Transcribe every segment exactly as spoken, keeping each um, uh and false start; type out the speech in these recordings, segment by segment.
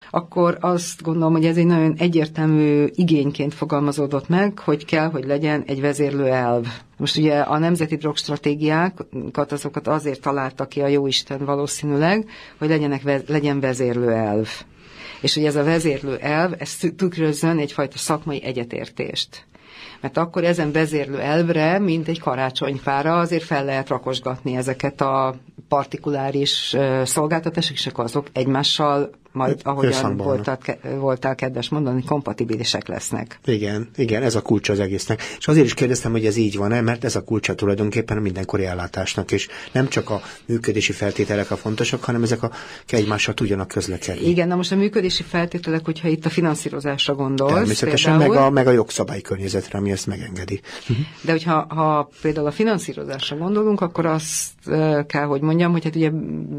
akkor azt gondolom, hogy ez egy nagyon egyértelmű igényként fogalmazódott meg, hogy kell, hogy legyen egy vezérlő elv. Most ugye a nemzeti drogstratégiákat azokat azért találta ki a jóisten valószínűleg, hogy legyenek, legyen vezérlő elv. És hogy ez a vezérlő elv, ez tükrözzön egyfajta szakmai egyetértést. Mert akkor ezen vezérlő elvre, mint egy karácsonyfára azért fel lehet rakosgatni ezeket a partikuláris szolgáltatások, és akkor azok egymással majd, ahogyan voltál, voltál kedves mondani, kompatibilisek lesznek. Igen, igen, ez a kulcsa az egésznek. És azért is kérdeztem, hogy ez így van-e, mert ez a kulcsa tulajdonképpen a mindenkori ellátásnak, és nem csak a működési feltételek a fontosak, hanem ezek a egymással tudjanak közlekedni. Igen, na most a működési feltételek, hogyha itt a finanszírozásra gondolsz. Természetesen, meg a, meg a jogszabály környezetre, ami ezt megengedi. De hogyha ha például a finanszírozásra gondolunk, akkor azt kell, hogy mondjam, hogy hát ugye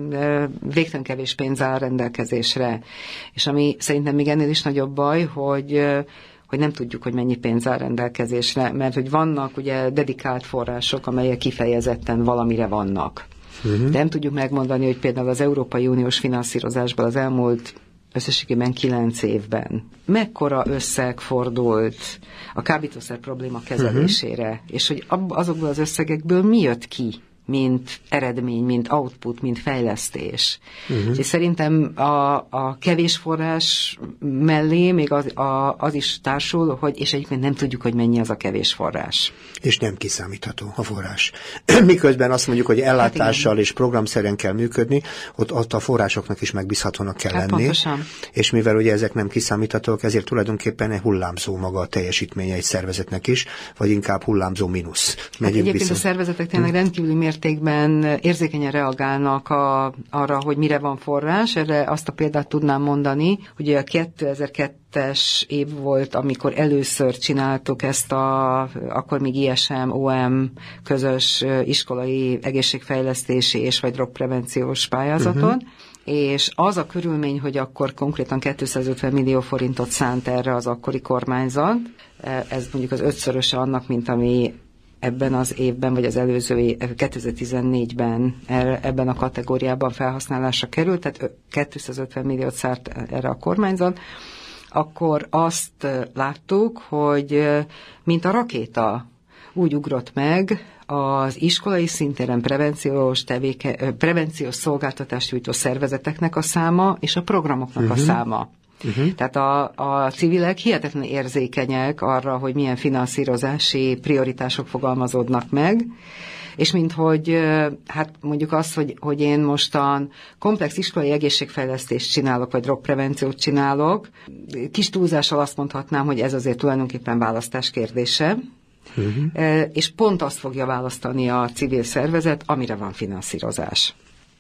végtelen kevés pénz áll rendelkezésre. És ami szerintem még ennél is nagyobb baj, hogy, hogy nem tudjuk, hogy mennyi pénz áll rendelkezésre, mert hogy vannak ugye dedikált források, amelyek kifejezetten valamire vannak. Uh-huh. De nem tudjuk megmondani, hogy például az Európai Uniós finanszírozásban az elmúlt összességében kilenc évben mekkora összeg fordult a kábítószer probléma kezelésére, uh-huh. és hogy azokból az összegekből mi jött ki, mint eredmény, mint output, mint fejlesztés. Uh-huh. És szerintem a, a kevés forrás mellé még az, a, az is társul, hogy, és egyébként nem tudjuk, hogy mennyi az a kevés forrás. És nem kiszámítható a forrás. Miközben azt mondjuk, hogy ellátással hát és programszerűen kell működni, ott, ott a forrásoknak is megbízhatónak kell hát lenni. Pontosan. És mivel ugye ezek nem kiszámíthatók, ezért tulajdonképpen hullámzó maga a teljesítménye egy szervezetnek is, vagy inkább hullámzó mínusz. Hát egyébként viszont... a szervezetek tényleg rendkívüli mértékben érzékenyen reagálnak a, arra, hogy mire van forrás. Erre azt a példát tudnám mondani, hogy a kétezer-kettes év volt, amikor először csináltuk ezt a, akkor még I S M, O M közös iskolai egészségfejlesztési és vagy drogprevenciós pályázaton, uh-huh. és az a körülmény, hogy akkor konkrétan kétszázötven millió forintot szánt erre az akkori kormányzat, ez mondjuk az ötszöröse annak, mint ami ebben az évben, vagy az előző év, kétezer-tizennégyben ebben a kategóriában felhasználásra került, tehát kétszázötven milliót szárt erre a kormányzat, akkor azt láttuk, hogy mint a rakéta úgy ugrott meg az iskolai szintéren prevenciós, tevéke, prevenciós szolgáltatást nyújtó szervezeteknek a száma és a programoknak uh-huh. a száma. Uh-huh. Tehát a, a civilek hihetetlenül érzékenyek arra, hogy milyen finanszírozási prioritások fogalmazódnak meg, és minthogy, hát mondjuk azt, hogy, hogy én mostan komplex iskolai egészségfejlesztést csinálok, vagy drogprevenciót csinálok, kis túlzással azt mondhatnám, hogy ez azért tulajdonképpen választás kérdése, uh-huh. és pont azt fogja választani a civil szervezet, amire van finanszírozás.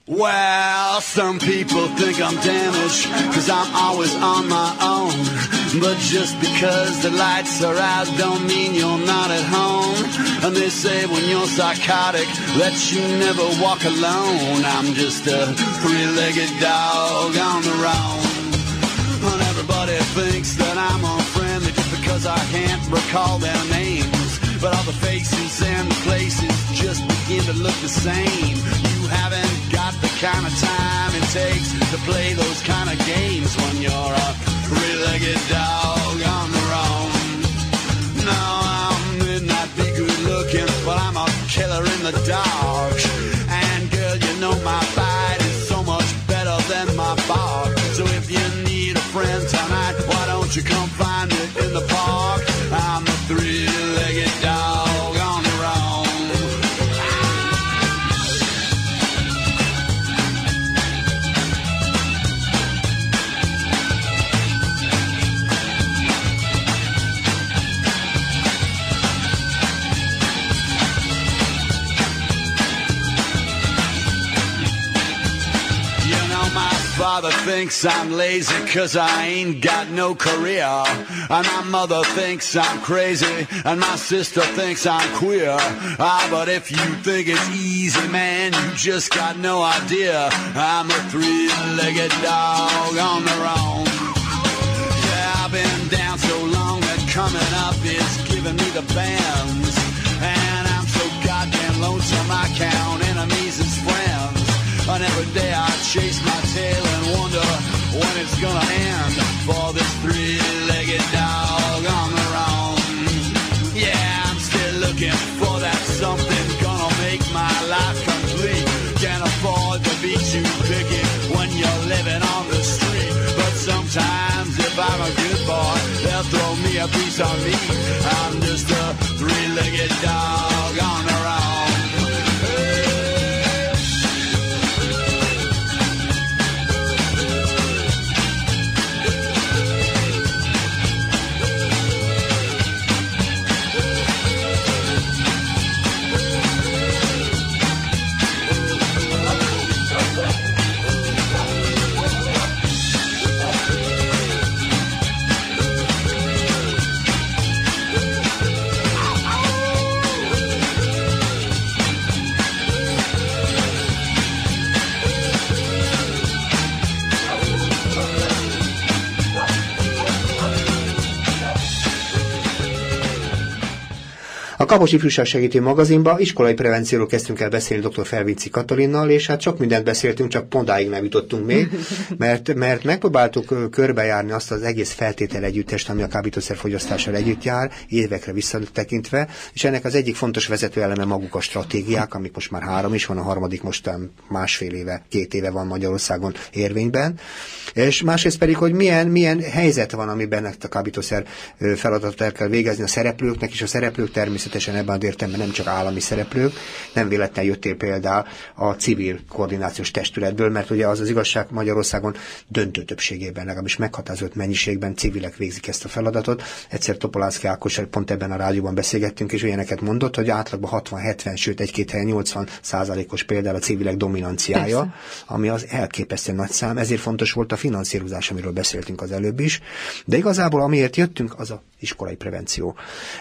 Well, some people think I'm damaged, cause I'm always on my own. But just because the lights are out don't mean you're not at home. And they say when you're psychotic that you never walk alone. I'm just a three-legged dog on the road. And everybody thinks that I'm unfriendly just because I can't recall their names. But all the faces and the places just begin to look the same. You haven't got the kind of time it takes to play those kind of games when you're a three-legged dog on the road. No, I may not be good looking, but I'm a killer in the dark. And girl, you know my bite is so much better than my bark. So if you need a friend tonight, why don't you come find me in the park? I'm a three-legged dog on the road. Father thinks I'm lazy cause I ain't got no career. And my mother thinks I'm crazy. And my sister thinks I'm queer. Ah, but if you think it's easy, man, you just got no idea. I'm a three-legged dog on the road. Yeah, I've been down so long that coming up is giving me the bends. And I'm so goddamn lonesome I count enemies as friends. And every day I chase my tail and wonder when it's gonna end. I'm a good boy, they'll throw me a piece of meat. I'm just a three-legged dog on the round. A Kapos Ifjúság Segítő magazinban iskolai prevencióról kezdtünk el beszélni dr. Felvici Katalinnal, és hát sok mindent beszéltünk, csak pontáig nem jutottunk még, mert, mert megpróbáltuk körbejárni azt az egész feltétel együttest, ami a kábítószerfogyasztással együtt jár, évekre visszatekintve, és ennek az egyik fontos vezető eleme maguk a stratégiák, amik most már három is van, a harmadik most másfél éve, két éve van Magyarországon érvényben, és másrészt pedig, hogy milyen, milyen helyzet van, amiben a kábítószer feladatot el kell végezni a szereplőknek, és a szereplők természetesen ebben az értelemben nem csak állami szereplők, nem véletlenül jöttél például a civil koordinációs testületből, mert ugye az az igazság Magyarországon döntő többségében, legalábbis meghatározott mennyiségben civilek végzik ezt a feladatot. Egyszer Topolánszky Ákossal pont ebben a rádióban beszélgettünk, és ilyeneket mondott, hogy átlagban hatvan hetven, sőt egy-két helyen nyolcvan százalékos például a civilek dominanciája, persze, ami az elképesztően nagy szám, ezért fontos volt a finanszírozás, amiről beszéltünk az előbb is, de igazából amiért jöttünk, az az iskolai prevenció.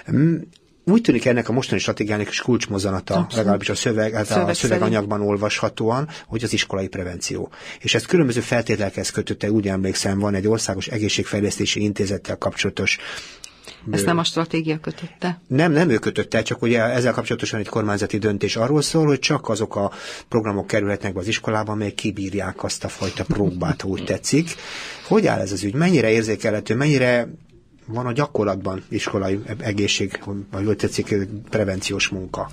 Úgy tűnik ennek a mostani stratégiának is kulcsmozzanata, abszolút, legalábbis a, szöveg, a szöveganyagban olvashatóan, hogy az iskolai prevenció. És ezt különböző feltételekhez kötötte, úgy emlékszem, van egy országos egészségfejlesztési intézettel kapcsolatos. Ezt nem a stratégia kötötte? Nem, nem ő kötötte, csak ugye ezzel kapcsolatosan egy kormányzati döntés arról szól, hogy csak azok a programok kerülhetnek be az iskolában, amelyek kibírják azt a fajta próbát, úgy tetszik. Hogy áll ez az ügy? Mennyire érzékelhető, mennyire van a gyakorlatban iskolai egészség, vagy úgy tetszik, prevenciós munka?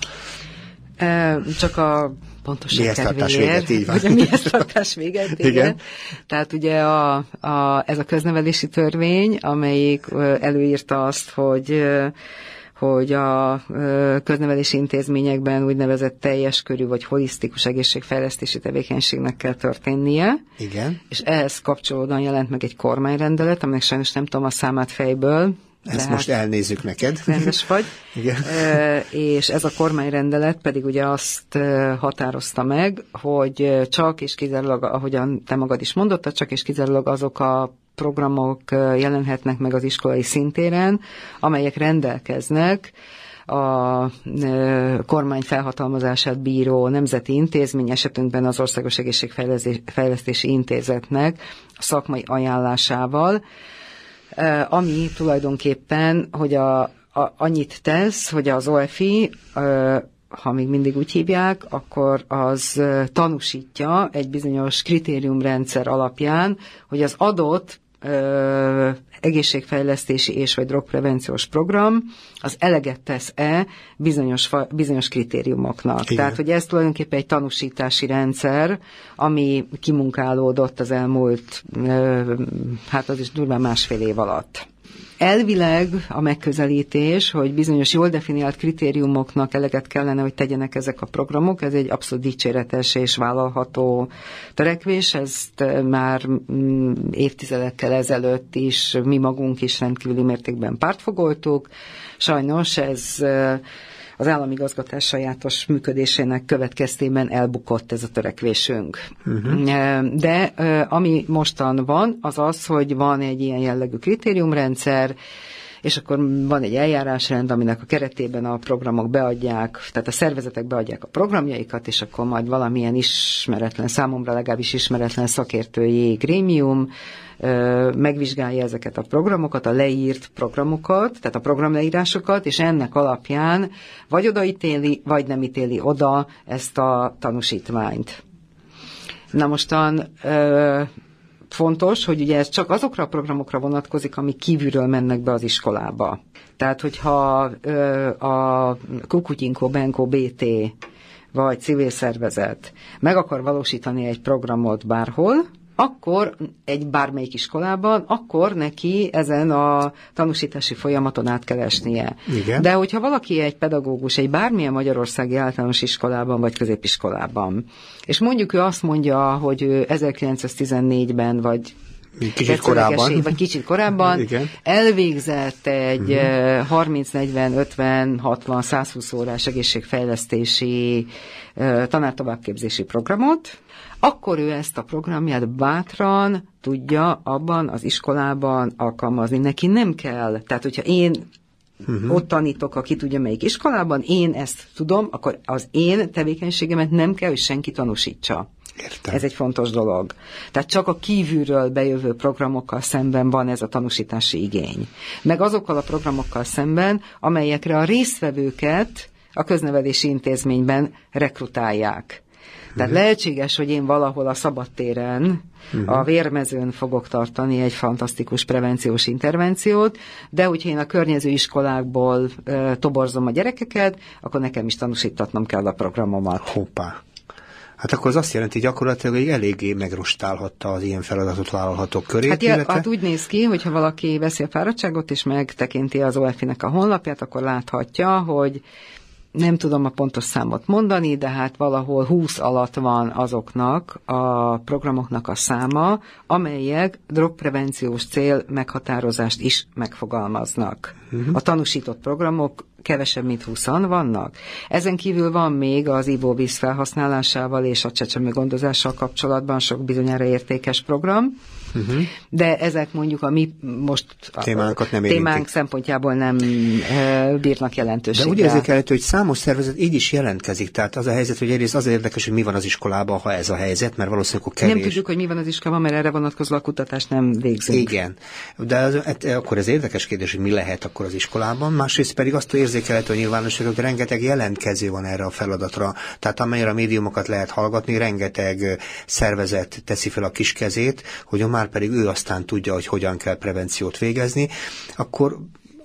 E, csak a pontosan kedvéért. Véget, így van. Ugye mihez véget, igen. igen. Tehát ugye a, a, ez a köznevelési törvény, amelyik előírta azt, hogy hogy a köznevelési intézményekben úgynevezett teljes körű vagy holisztikus egészségfejlesztési tevékenységnek kell történnie. Igen. És ehhez kapcsolódóan jelent meg egy kormányrendeletet, aminek sajnos nem tudom a számát fejből. Ezt hát most elnézzük neked. Rendes vagy. Igen. E, és ez a kormányrendelet pedig ugye azt határozta meg, hogy csak és kizárólag, ahogyan te magad is mondottad, csak és kizárólag azok a programok jelenhetnek meg az iskolai szintéren, amelyek rendelkeznek a kormány felhatalmazását bíró nemzeti intézmény, esetünkben az Országos Egészségfejlesztési Intézetnek a szakmai ajánlásával, ami tulajdonképpen, hogy a, a, annyit tesz, hogy az o ef i, ha még mindig úgy hívják, akkor az tanúsítja egy bizonyos kritériumrendszer alapján, hogy az adott ö, egészségfejlesztési és vagy drogprevenciós program az eleget tesz-e bizonyos, bizonyos kritériumoknak. Igen. Tehát, hogy ez tulajdonképpen egy tanúsítási rendszer, ami kimunkálódott az elmúlt, ö, hát az is durván másfél év alatt. Elvileg a megközelítés, hogy bizonyos jól definiált kritériumoknak eleget kellene, hogy tegyenek ezek a programok, ez egy abszolút dicséretes és vállalható törekvés, ezt már évtizedekkel ezelőtt is mi magunk is rendkívüli mértékben pártfogoltuk. Sajnos ez az államigazgatás sajátos működésének következtében elbukott ez a törekvésünk. Uh-huh. De ami mostan van, az az, hogy van egy ilyen jellegű kritériumrendszer, és akkor van egy eljárásrend, aminek a keretében a programok beadják, tehát a szervezetek beadják a programjaikat, és akkor majd valamilyen ismeretlen, számomra legalábbis ismeretlen szakértői grémium megvizsgálja ezeket a programokat, a leírt programokat, tehát a programleírásokat, és ennek alapján vagy odaítéli, vagy nem ítéli oda ezt a tanúsítványt. Na mostan fontos, hogy ugye ez csak azokra a programokra vonatkozik, ami kívülről mennek be az iskolába. Tehát, hogyha a Kukutyinko, Benko, bé té vagy civil szervezet meg akar valósítani egy programot bárhol, akkor egy bármelyik iskolában, akkor neki ezen a tanúsítási folyamaton át kell esnie. Igen. De hogyha valaki egy pedagógus egy bármilyen magyarországi általános iskolában vagy középiskolában, és mondjuk ő azt mondja, hogy ő ezerkilencszáztizennégyben vagy Kicsit korábban. Vagy kicsit korábban Igen. elvégzett egy uh-huh. harminc, negyven, ötven, hatvan, százhúsz órás egészségfejlesztési tanártovábbképzési programot, akkor ő ezt a programját bátran tudja abban az iskolában alkalmazni. Neki nem kell. Tehát, hogyha én uh-huh. ott tanítok, aki tudja melyik iskolában, én ezt tudom, akkor az én tevékenységemet nem kell, hogy senki tanúsítsa. Értem. Ez egy fontos dolog. Tehát csak a kívülről bejövő programokkal szemben van ez a tanúsítási igény. Meg azokkal a programokkal szemben, amelyekre a résztvevőket a köznevelési intézményben rekrutálják. Tehát uh-huh. lehetséges, hogy én valahol a szabadtéren, uh-huh. a Vérmezőn fogok tartani egy fantasztikus prevenciós intervenciót, de hogyha én a környező iskolákból uh, toborzom a gyerekeket, akkor nekem is tanúsítatnom kell a programomat. Hoppá. Hát akkor az azt jelenti, hogy gyakorlatilag hogy eléggé megrostálhatta az ilyen feladatot vállalhatók körét. Hát, illetve... hát úgy néz ki, hogyha valaki veszi a fáradtságot és megtekinti az o ef i-nek a honlapját, akkor láthatja, hogy nem tudom a pontos számot mondani, de hát valahol húsz alatt van azoknak a programoknak a száma, amelyek drogprevenciós cél meghatározást is megfogalmaznak. Uh-huh. A tanúsított programok kevesebb, mint húszan vannak. Ezen kívül van még az ivóvíz felhasználásával és a csecsemőgondozással kapcsolatban sok bizonyára értékes program, uh-huh. de ezek mondjuk a mi most a témánkat nem témánk érintik. Szempontjából nem e, bírnak jelentőséggel. De úgy érzékelhető, hogy számos szervezet így is jelentkezik. Tehát az a helyzet, hogy egyrészt az érdekes, hogy mi van az iskolában, ha ez a helyzet, mert valószínűleg kevés. Nem tudjuk, hogy mi van az iskolában, mert erre vonatkozó a kutatást nem végzünk. Igen. De az, akkor ez érdekes kérdés, hogy mi lehet akkor az iskolában. Másrészt pedig azt érzékelhető a nyilvánosság, hogy rengeteg jelentkező van erre a feladatra. Tehát amelyre a médiumokat lehet hallgatni, rengeteg szervezet teszi fel a kis kezét, hogy már pedig ő aztán tudja, hogy hogyan kell prevenciót végezni, akkor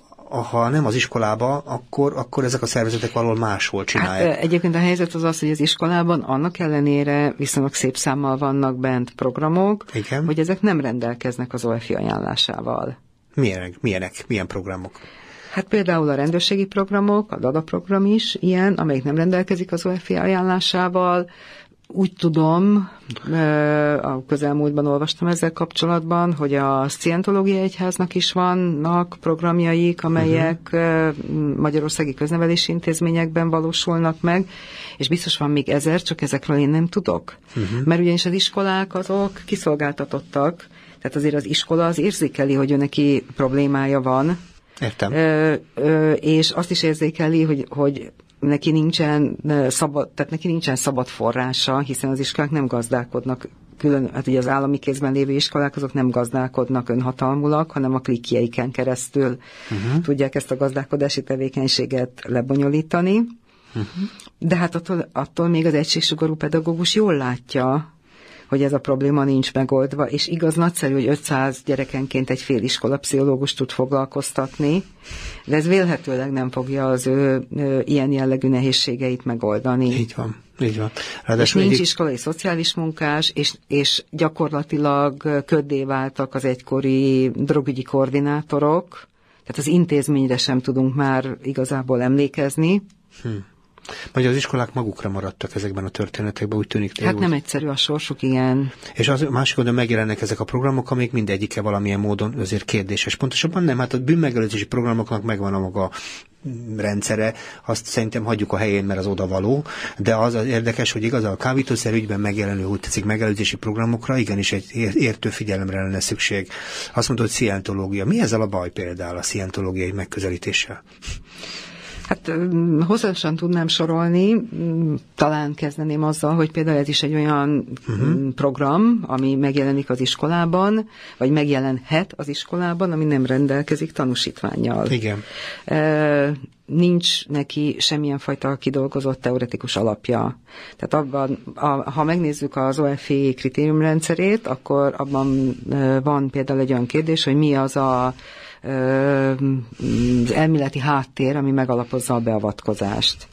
ha nem az iskolába, akkor, akkor ezek a szervezetek valahol máshol csinálják. Hát, egyébként a helyzet az az, hogy az iskolában annak ellenére viszonylag szép számmal vannak bent programok, igen. hogy ezek nem rendelkeznek az o ef i ajánlásával. Milyenek? Milyenek? Milyen programok? Hát például a rendőrségi programok, a dada program is ilyen, amelyik nem rendelkezik az o ef i ajánlásával. Úgy tudom, a közelmúltban olvastam ezzel kapcsolatban, hogy a Szientológiai Egyháznak is vannak programjaik, amelyek uh-huh. magyarországi köznevelési intézményekben valósulnak meg, és biztos van még ezer, csak ezekről én nem tudok. Uh-huh. Mert ugyanis az iskolák azok kiszolgáltatottak, tehát azért az iskola az érzékeli, hogy ő neki problémája van. Értem. Ö, ö, és azt is érzékeli, hogy, hogy neki nincsen szabad, tehát neki nincsen szabad forrása, hiszen az iskolák nem gazdálkodnak külön, hát ugye az állami kézben lévő iskolák azok nem gazdálkodnak önhatalmulag, hanem a klikjeiken keresztül uh-huh. tudják ezt a gazdálkodási tevékenységet lebonyolítani. Uh-huh. De hát attól, attól még az egységsugarú pedagógus jól látja, hogy ez a probléma nincs megoldva, és igaz, nagyszerű, hogy ötszáz gyerekenként egy fél iskola pszichológus tud foglalkoztatni, de ez vélhetőleg nem fogja az ő, ő ilyen jellegű nehézségeit megoldani. Így van, így van. És nincs iskolai szociális munkás, és, és gyakorlatilag köddé váltak az egykori drogügyi koordinátorok, tehát az intézményre sem tudunk már igazából emlékezni. Hm. Vagy az iskolák magukra maradtak ezekben a történetekben, úgy tűnik. Hát úgy. nem egyszerű a sorsuk, igen. És az másik oldalon megjelennek ezek a programok, amik mindegyike valamilyen módon azért kérdéses. Pontosabban nem, hát a bűnmegelőzési programoknak megvan a maga rendszere, azt szerintem hagyjuk a helyén, mert az odavaló, de az, az érdekes, hogy igaz, a kábítószer ügyben megjelenő, úgy tetszik, megelőzési programokra igenis egy értő figyelemre lenne szükség. Azt mondod, hogy szientológia. Mi ezzel a baj például a szientológiai megközelítéssel? Hát hosszasan tudnám sorolni, talán kezdeném azzal, hogy például ez is egy olyan uh-huh. program, ami megjelenik az iskolában, vagy megjelenhet az iskolában, ami nem rendelkezik tanúsítvánnyal. Igen. E, nincs neki semmilyen fajta kidolgozott teoretikus alapja. Tehát abban, a, ha megnézzük az o ef i kritériumrendszerét, akkor abban van például egy olyan kérdés, hogy mi az a az elméleti háttér, ami megalapozza a beavatkozást.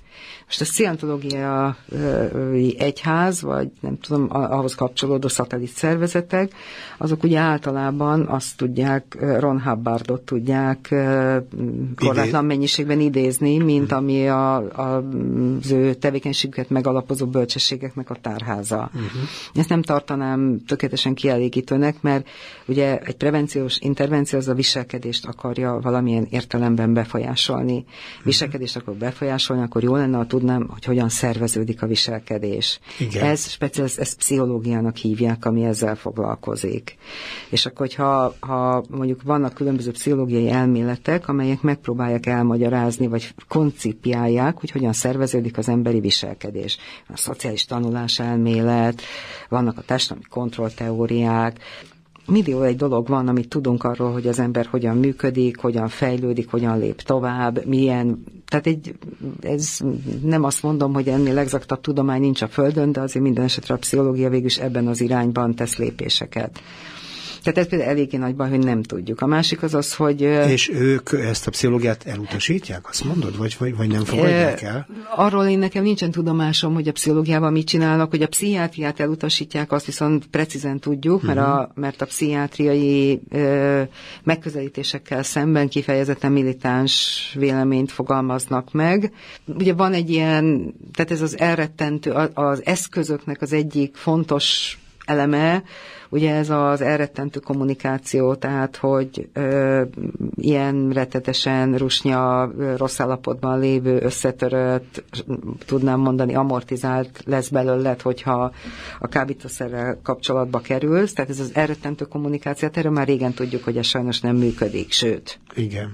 Most a szientológiai egyház, vagy nem tudom, ahhoz kapcsolódó szatellit szervezetek, azok ugye általában azt tudják, Ron Hubbardot tudják korlátlan mennyiségben idézni, mint ami a, a, az ő tevékenységüket megalapozó bölcsességeknek a tárháza. Uh-huh. Ezt nem tartanám tökéletesen kielégítőnek, mert ugye egy prevenciós intervenció az a viselkedést akarja valamilyen értelemben befolyásolni. Uh-huh. Viselkedést akar befolyásolni, akkor jó lenne, ha tudnám, hogy hogyan szerveződik a viselkedés. Igen. Ez speciális, ezt pszichológiának hívják, ami ezzel foglalkozik. És akkor, hogyha ha mondjuk vannak különböző pszichológiai elméletek, amelyek megpróbálják elmagyarázni, vagy koncipiálják, hogy hogyan szerveződik az emberi viselkedés. A szociális tanulás elmélet, vannak a társadalmi kontrollteóriák, millió egy dolog van, amit tudunk arról, hogy az ember hogyan működik, hogyan fejlődik, hogyan lép tovább, milyen, tehát egy, ez nem azt mondom, hogy ennél exaktabb tudomány nincs a Földön, de azért minden esetre a pszichológia végül is ebben az irányban tesz lépéseket. Tehát ez például eléggé nagy baj, hogy nem tudjuk. A másik az az, hogy... És ők ezt a pszichológiát elutasítják, azt mondod? Vagy, vagy, vagy nem fogadják el? Arról én nekem nincsen tudomásom, hogy a pszichológiában mit csinálnak, hogy a pszichiátriát elutasítják, azt viszont precízen tudjuk, mert a, mert a pszichiátriai ö, megközelítésekkel szemben kifejezetten militáns véleményt fogalmaznak meg. Ugye van egy ilyen, tehát ez az elrettentő, az eszközöknek az egyik fontos eleme, ugye ez az elrettentő kommunikáció, tehát, hogy ö, ilyen rettetesen rusnya, rossz állapotban lévő, összetörött, tudnám mondani, amortizált lesz belőled, hogyha a kábítószerrel kapcsolatba kerülsz. Tehát ez az elrettentő kommunikáció, erről már régen tudjuk, hogy ez sajnos nem működik, sőt. Igen.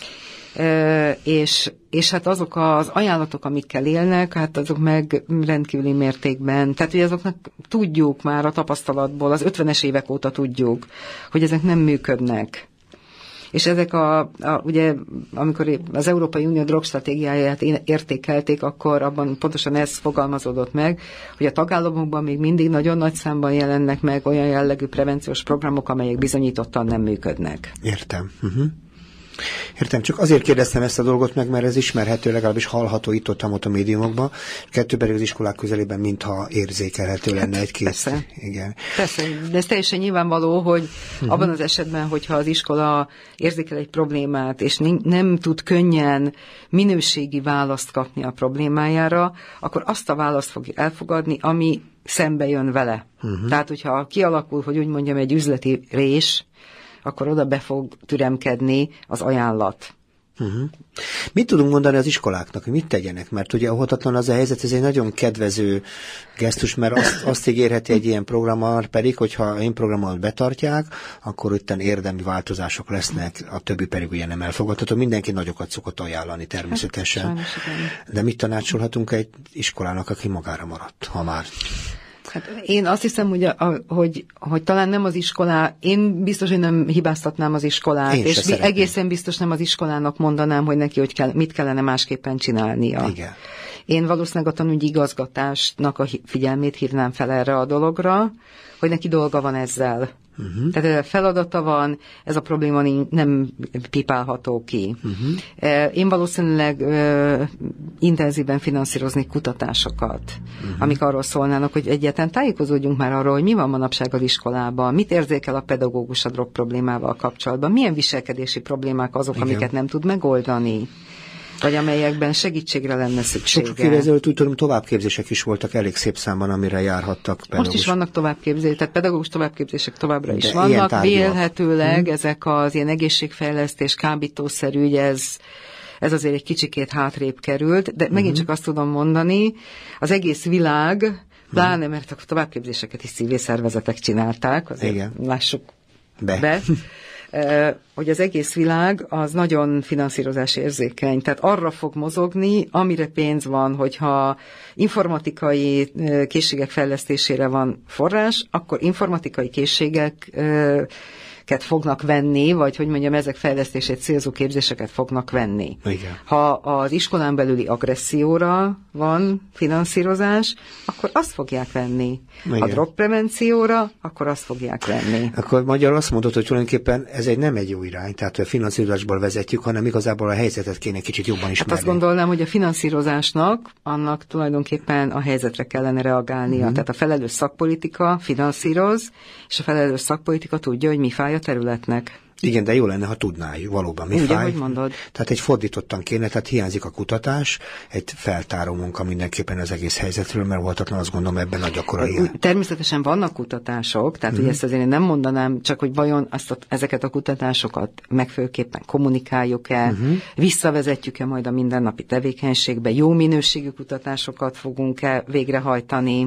E, és, és hát azok az ajánlatok, amikkel élnek, hát azok meg rendkívüli mértékben, tehát ugye azoknak tudjuk már a tapasztalatból, az ötvenes évek óta tudjuk, hogy ezek nem működnek. És ezek a, a ugye, amikor az Európai Unió drogstratégiáját értékelték, akkor abban pontosan ez fogalmazódott meg, hogy a tagállamokban még mindig nagyon nagy számban jelennek meg olyan jellegű prevenciós programok, amelyek bizonyítottan nem működnek. Értem. Uh-huh. Értem, csak azért kérdeztem ezt a dolgot meg, mert ez ismerhető, legalábbis hallható itt-ott a médiumokban, kettő pedig az iskolák közelében, mintha érzékelhető lenne egy-két. Persze. Igen. Persze, de ez teljesen nyilvánvaló, hogy uh-huh. abban az esetben, hogyha az iskola érzékel egy problémát, és nem tud könnyen minőségi választ kapni a problémájára, akkor azt a választ fogja elfogadni, ami szembe jön vele. Uh-huh. Tehát, hogyha kialakul, hogy úgy mondjam, egy üzleti rés, akkor oda be fog türemkedni az ajánlat. Uh-huh. Mit tudunk mondani az iskoláknak, hogy mit tegyenek? Mert ugye óhatatlan az a helyzet, ez egy nagyon kedvező gesztus, mert azt, azt ígérheti egy ilyen programmal, pedig, hogyha én programmal betartják, akkor itten érdemi változások lesznek, a többi pedig ugye nem elfogadható. Mindenki nagyokat szokott ajánlani természetesen. Hát, de mit tanácsolhatunk egy iskolának, aki magára maradt, ha már... Hát én azt hiszem, hogy, a, hogy, hogy talán nem az iskolá, én biztos, hogy nem hibáztatnám az iskolát, én és szeretném. Egészen biztos nem az iskolának mondanám, hogy neki hogy kell, mit kellene másképpen csinálnia. Igen. Én valószínűleg a tanügyi igazgatásnak a figyelmét hívnám fel erre a dologra, hogy neki dolga van ezzel. Uh-huh. Tehát feladata van, ez a probléma nem pipálható ki. Uh-huh. Én valószínűleg uh, intenzíven finanszíroznék kutatásokat, uh-huh. amik arról szólnának, hogy egyáltalán tájékozódjunk már arról, hogy mi van manapság az iskolában, mit érzékel a pedagógus a drog problémával kapcsolatban, milyen viselkedési problémák azok, igen. amiket nem tud megoldani, vagy amelyekben segítségre lenne szüksége. Sok évvel ezelőtt úgy tudom, továbbképzések is voltak elég szép számban, amire járhattak pedagógus. Most is vannak továbbképzések, tehát pedagógus továbbképzések továbbra is de vannak. Vélhetőleg hmm. ezek az ilyen egészségfejlesztés, kábítószerű, ugye ez, ez azért egy kicsikét hátrébb került, de megint hmm. csak azt tudom mondani, az egész világ, pláne mert a továbbképzéseket is civil szervezetek csinálták, azért igen. lássuk be. be. hogy az egész világ az nagyon finanszírozás érzékeny, tehát arra fog mozogni, amire pénz van, hogyha informatikai készségek fejlesztésére van forrás, akkor informatikai készségeket fognak venni, vagy hogy mondjam, ezek fejlesztését célzó képzéseket fognak venni. Igen. Ha az iskolán belüli agresszióra van finanszírozás, akkor azt fogják venni. Igen. A drogprevencióra, akkor azt fogják venni. Akkor magyarul azt mondod, hogy tulajdonképpen ez egy nem egy jó irány, tehát a finanszírozásból vezetjük, hanem igazából a helyzetet kéne kicsit jobban ismerni. Hát azt gondolnám, hogy a finanszírozásnak annak tulajdonképpen a helyzetre kellene reagálnia. Uh-huh. Tehát a felelős szakpolitika finanszíroz, és a felelős szakpolitika tudja, hogy mi fáj a területnek. Igen, de jó lenne, ha tudnáljuk valóban, mi Úgy, fáj. ahogy mondod. Tehát egy fordítottan kéne, tehát hiányzik a kutatás, egy feltáró munka mindenképpen az egész helyzetről, mert voltatlan azt gondolom ebben a gyakora ilyen. Természetesen vannak kutatások, tehát mm-hmm. hogy ezt azért én nem mondanám, csak hogy vajon azt a, ezeket a kutatásokat megfőképpen kommunikáljuk-e, mm-hmm. visszavezetjük-e majd a mindennapi tevékenységbe, jó minőségű kutatásokat fogunk-e végrehajtani,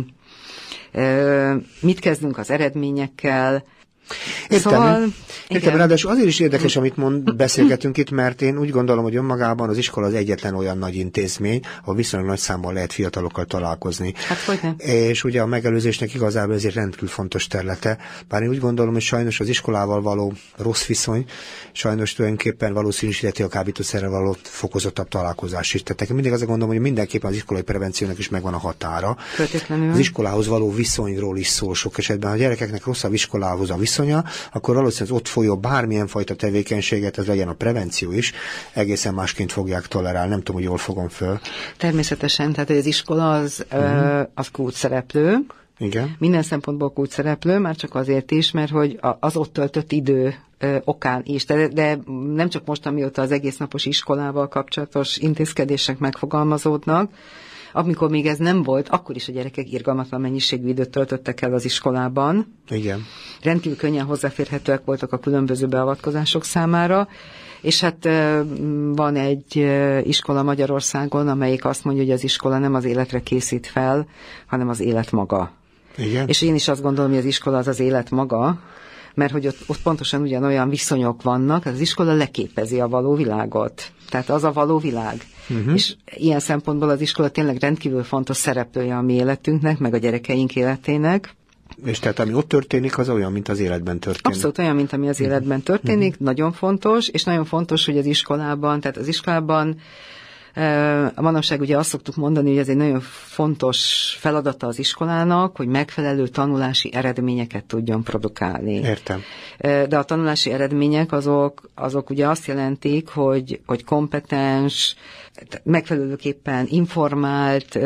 mit kezdünk az eredményekkel. Értem, szóval, értem, ráadásul azért is érdekes, amit mond, beszélgetünk itt, mert én úgy gondolom, hogy önmagában az iskola az egyetlen olyan nagy intézmény, ahol viszonylag nagy számban lehet fiatalokkal találkozni. Hát hogy nem? És ugye a megelőzésnek igazából ezért rendkívül fontos területe. Bár én úgy gondolom, hogy sajnos az iskolával való rossz viszony, sajnos tulajdonképpen valószínűsíteti a kábítószerrel való fokozottabb találkozás is. Tehát mindig azt gondolom, hogy mindenképpen az iskolai prevenciónak is megvan a határa. Kötetlenül. Az iskolához való viszonyról is szól sok esetben. Ha a gyerekeknek rosszabb iskolához a viszonya, akkor valószínűleg az ott folyó bármilyen fajta tevékenységet, ez legyen a prevenció is, egészen másként fogják tolerálni. Nem tudom, hogy jól fogom föl. Természetesen, tehát az iskola az, uh-huh. ö, az kulcsszereplő. Igen. Minden szempontból kulcsszereplő, már csak azért is, mert hogy az ott töltött idő ö, okán is. De, de nem csak most, amióta az egésznapos iskolával kapcsolatos intézkedések megfogalmazódnak, amikor még ez nem volt, akkor is a gyerekek irgalmatlan mennyiségű időt töltöttek el az iskolában. Igen. Rendkívül könnyen hozzáférhetőek voltak a különböző beavatkozások számára, és hát van egy iskola Magyarországon, amelyik azt mondja, hogy az iskola nem az életre készít fel, hanem az élet maga. Igen. És én is azt gondolom, hogy az iskola az az élet maga, mert hogy ott, ott pontosan ugyanolyan viszonyok vannak, az iskola leképezi a való világot. Tehát az a való világ. Uh-huh. És ilyen szempontból az iskola tényleg rendkívül fontos szereplője a mi életünknek, meg a gyerekeink életének. És tehát ami ott történik, az olyan, mint az életben történik. Abszolút olyan, mint ami az életben történik, uh-huh. nagyon fontos, és nagyon fontos, hogy az iskolában, tehát az iskolában a manapság ugye azt szoktuk mondani, hogy ez egy nagyon fontos feladata az iskolának, hogy megfelelő tanulási eredményeket tudjon produkálni. Értem. De a tanulási eredmények azok, azok ugye azt jelentik, hogy, hogy kompetens, megfelelőképpen informált,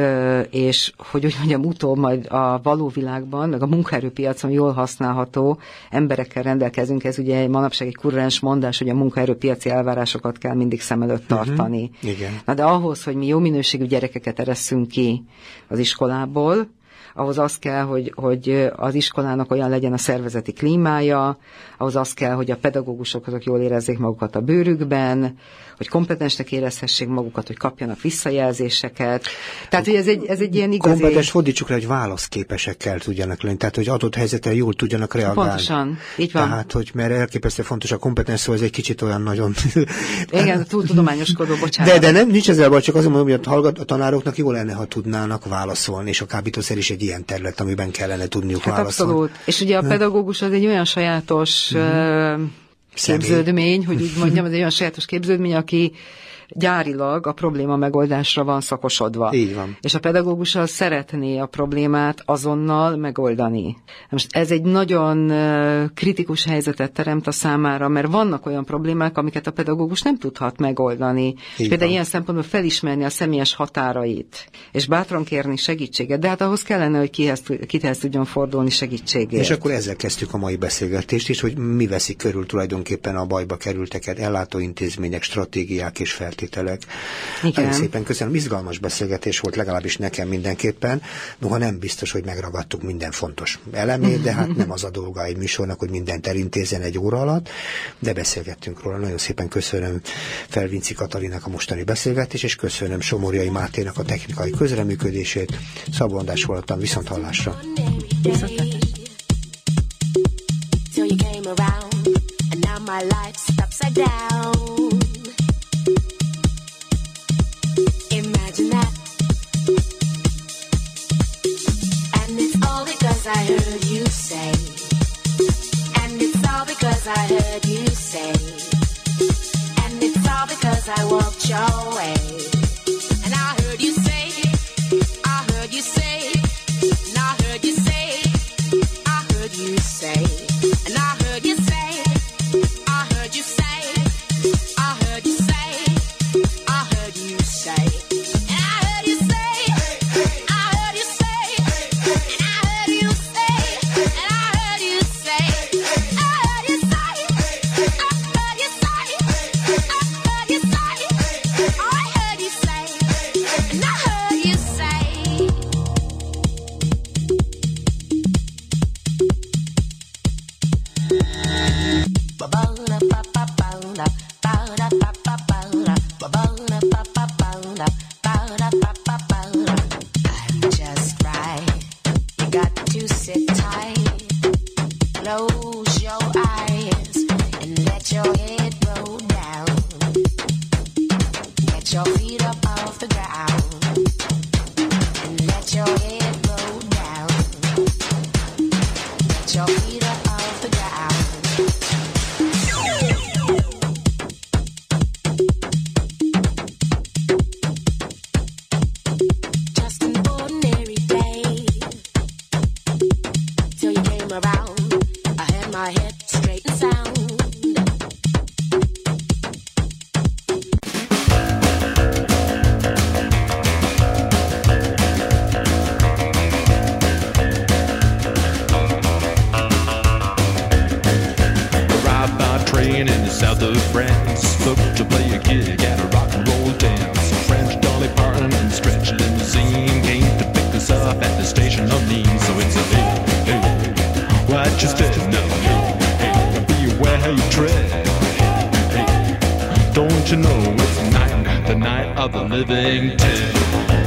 és hogy úgy mondjam, utóbb majd a való világban, meg a munkaerőpiacon jól használható emberekkel rendelkezünk. Ez ugye manapság egy kurrens mondás, hogy a munkaerőpiaci elvárásokat kell mindig szem előtt tartani. Uh-huh. Igen. Na de ahhoz, hogy mi jó minőségű gyerekeket eresszünk ki az iskolából, ahhoz az kell, hogy, hogy az iskolának olyan legyen a szervezeti klímája, ahhoz az kell, hogy a pedagógusok azok jól érezzék magukat a bőrükben, hogy kompetensnek érezhessék magukat, hogy kapjanak visszajelzéseket. Tehát, hogy ez egy, ez egy ilyen igazi... Kompetens, fordítsuk le, hogy válaszképesekkel tudjanak lenni, tehát, hogy adott helyzetre jól tudjanak reagálni. Pontosan, így van. Tehát, hogy mert elképesztő fontos a kompetens, szóval ez egy kicsit olyan nagyon... Igen, túl tudományoskodó, bocsánat. De, de nem, nincs ezzel baj, csak azt mondom, hogy a, hallgat, a tanároknak jó lenne, ha tudnának válaszolni, és a kábítószer is egy ilyen terület, amiben kellene tudniuk hát válaszolni. Abszolút. És ugye a pedagógus az egy olyan sajátos uh-huh. képződmény, hogy úgy mondjam, ez egy olyan sajátos képződmény, aki gyárilag a probléma megoldásra van szakosodva. Így van. És a pedagógus az szeretné a problémát azonnal megoldani. Most ez egy nagyon kritikus helyzetet teremt a számára, mert vannak olyan problémák, amiket a pedagógus nem tudhat megoldani. Így Például van. Ilyen szempontból felismerni a személyes határait, és bátran kérni segítséget, de hát ahhoz kellene, hogy kihez, kihez tudjon fordulni segítségért. És akkor ezzel kezdtük a mai beszélgetést is, hogy mi veszik körül tulajdonképpen a bajba kerülteket, ellátóintézmények, stratégiák és feltételek. Nagyon szépen köszönöm. Izgalmas beszélgetés volt, legalábbis nekem mindenképpen. Noha nem biztos, hogy megragadtuk minden fontos elemét, de hát nem az a dolga egy műsornak, hogy mindent elintézzen egy óra alatt, de beszélgettünk róla. Nagyon szépen köszönöm Felvinci Katalinak a mostani beszélgetést, és köszönöm Somorjai Máténak a technikai közreműködését. Szabó András voltam, viszont hallásra. Imagine that. And it's all because I heard you say. And it's all because I heard you say. And it's all because I walked your way. And I heard you say, Don't you know it's night, the night of the living dead?